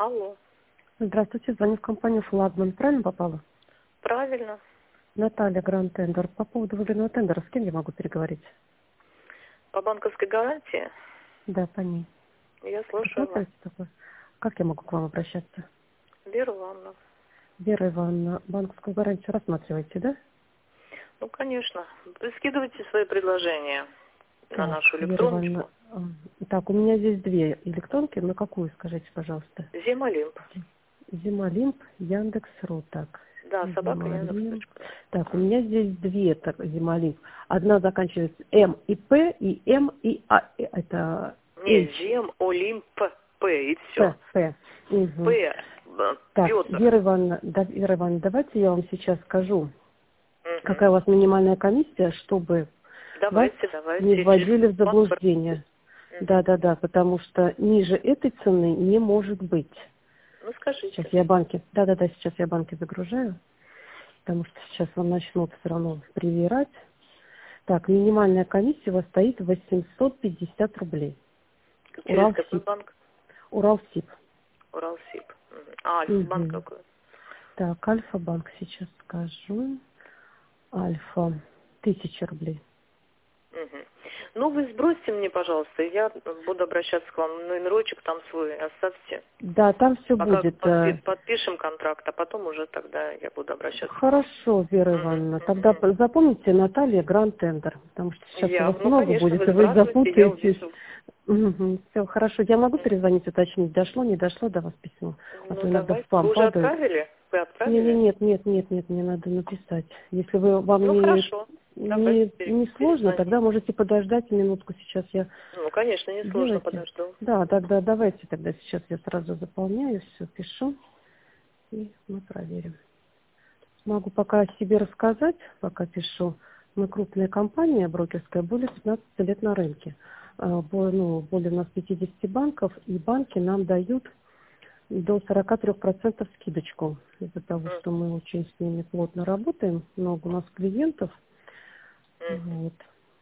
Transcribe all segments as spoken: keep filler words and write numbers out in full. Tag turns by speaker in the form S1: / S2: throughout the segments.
S1: Алло.
S2: Здравствуйте, звоню в компанию «Флагман». Правильно попала?
S1: Правильно.
S2: Наталья, Гранд Тендер. По поводу выгодного тендера, с кем я могу переговорить?
S1: По банковской гарантии
S2: Да, по ней.
S1: я слушаю вас.
S2: Рассматриваете такое? Как я могу к вам обращаться?
S1: Вера Ивановна.
S2: Вера Ивановна, банковскую гарантию рассматриваете, да?
S1: Ну, конечно. Вы скидывайте свои предложения на
S2: Так,
S1: нашу
S2: Вера Ивановна.
S1: электроночку.
S2: а, Так, у меня здесь две электронки. На какую, скажите, пожалуйста?
S1: Зимолимп.
S2: Зимолимп, Яндекс.ру. Так,
S1: Да, собака
S2: Зимолимп.
S1: Яндекс.ру.
S2: Так, у меня здесь две так, Зимолимп. Одна заканчивается М и П, и М и А. Это
S1: Не,
S2: H.
S1: Зим, Олимп, П, и
S2: П,
S1: все.
S2: П. Угу.
S1: П, э,
S2: Так,
S1: Петр.
S2: Вера Ивановна, да, Вера Ивановна, давайте я вам сейчас скажу,
S1: Угу.
S2: какая у вас минимальная комиссия, чтобы вас
S1: Давайте, давайте.
S2: не
S1: Через
S2: вводили в
S1: банк.
S2: заблуждение.
S1: Мгм.
S2: Да, да, да, потому что ниже этой цены не может быть.
S1: Ну,
S2: Сейчас
S1: скажите.
S2: я банки, да, да, да, сейчас я банки загружаю, потому что сейчас вам начнут все равно привирать. Так, минимальная комиссия у вас стоит восемьсот пятьдесят рублей.
S1: Через какой
S2: Уралсиб.
S1: банк?
S2: Уралсиб.
S1: Уралсиб. Мгм. А, Альфа-банк
S2: Угу.
S1: какой?
S2: Так, Альфа-банк сейчас скажу. Альфа. Тысяча рублей.
S1: Мгм. Ну, вы сбросьте мне, пожалуйста, и я буду обращаться к вам. Номерочек там свой оставьте.
S2: Да, там все
S1: Пока
S2: будет.
S1: подпи-
S2: э,
S1: подпишем контракт, а потом уже тогда я буду обращаться к вам.
S2: Хорошо, Вера
S1: Мгм,
S2: Ивановна. Тогда
S1: мгм.
S2: п- запомните Наталья Гранд Тендер, потому что сейчас у
S1: Я,
S2: вас
S1: ну,
S2: много
S1: конечно,
S2: будет,
S1: вы
S2: и вы
S1: сбрасываете, я
S2: запутаетесь.
S1: увижу.
S2: Все, хорошо. Я могу
S1: Мгм.
S2: перезвонить, уточнить, дошло, не дошло до вас письмо? А
S1: Ну,
S2: то иногда в
S1: давайте. Вы
S2: спам
S1: уже
S2: падают.
S1: отправили? Вы
S2: Не, не,
S1: отправили?
S2: нет, нет, нет, нет, мне надо написать. Если вы вам
S1: Ну,
S2: не,
S1: хорошо. Давайте
S2: не,
S1: пере-
S2: не сложно,
S1: перезвоните.
S2: тогда можете подождать минутку. Сейчас я
S1: Ну, конечно, несложно,
S2: сделайте.
S1: подожду.
S2: Да, тогда давайте тогда сейчас я сразу заполняю, все пишу, и мы проверим. Могу пока о себе рассказать, пока пишу. Мы крупная компания брокерская, более пятнадцати лет на рынке. А, бо- ну, более у нас пятидесяти банков, и банки нам дают до сорока трёх процентов скидочку. Из-за того,
S1: М,
S2: что мы очень с ними плотно работаем, много у нас клиентов.
S1: мгм.
S2: Вот.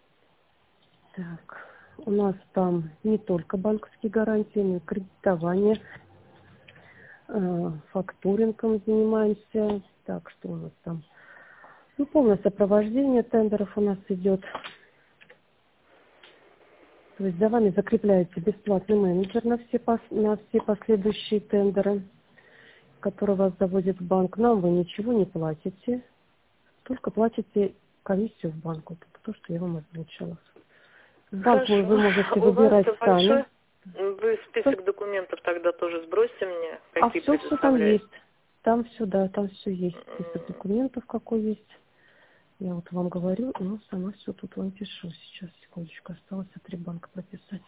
S2: Так. У нас там не только банковские гарантии, но и кредитование, э, фактурингом занимаемся. Так, что у нас там? Ну, полное сопровождение тендеров у нас идет. То есть за вами закрепляется бесплатный менеджер на все, пос- на все последующие тендеры, который вас заводит в банк. Нам вы ничего не платите, только платите комиссию в банк. Вот это то, что я вам озвучила. Банк вы,
S1: Хорошо.
S2: вы можете
S1: У вас
S2: выбирать сами.
S1: большой? Вы список документов тогда тоже сбросьте мне,
S2: А
S1: какие
S2: все, все там
S1: предоставляете.
S2: есть. Там все, да, там все есть. Список
S1: М,
S2: документов какой есть. Я вот вам говорю, но сама все тут вам пишу. Сейчас, секундочку, осталось а три банка прописать.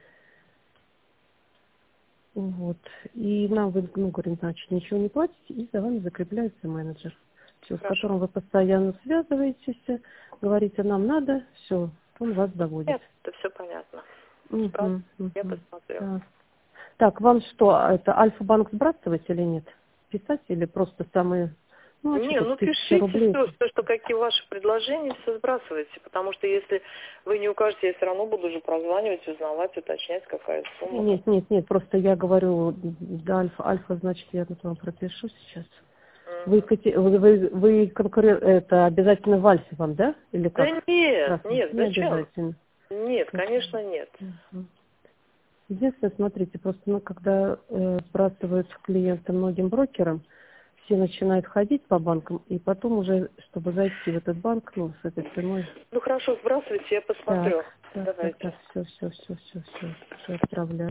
S2: Вот. И нам вы, ну, говорим, значит, ничего не платите, и за вами закрепляется менеджер. Все, с
S1: Хорошо.
S2: которым вы постоянно связываетесь, говорите, нам надо, все, он вас заводит.
S1: Нет, это все понятно. Справа
S2: Угу,
S1: я
S2: угу.
S1: посмотрю.
S2: Так. Так, вам что, это Альфа-банк сбрасывать или нет? Писать или просто самые, ну, а что
S1: Не,
S2: тут,
S1: ну
S2: тысяча
S1: пишите
S2: рублей?
S1: все, все, что какие ваши предложения, все сбрасывайте. Потому что если вы не укажете, я все равно буду уже прозванивать, узнавать, уточнять, какая сумма. Как...
S2: Нет, нет, нет, просто я говорю, да, Альфа, Альфа, значит, я тут вам пропишу сейчас. Вы,
S1: Мгм.
S2: кате- вы, вы, вы конкурен- это обязательно в Альфе вам, да? Или
S1: Да
S2: как?
S1: нет,
S2: Здравствуйте.
S1: нет,
S2: Не
S1: зачем?
S2: обязательно.
S1: Нет,
S2: Мгм.
S1: конечно, нет.
S2: Мгм. Единственное, смотрите, просто ну, когда э, сбрасывают клиента многим брокерам, все начинают ходить по банкам, и потом уже, чтобы зайти в этот банк, ну, с этой ценой.
S1: Ну хорошо, сбрасывайте, я посмотрю.
S2: Так, так, так,
S1: Давайте.
S2: так, все, все, все, все, все, отправляю.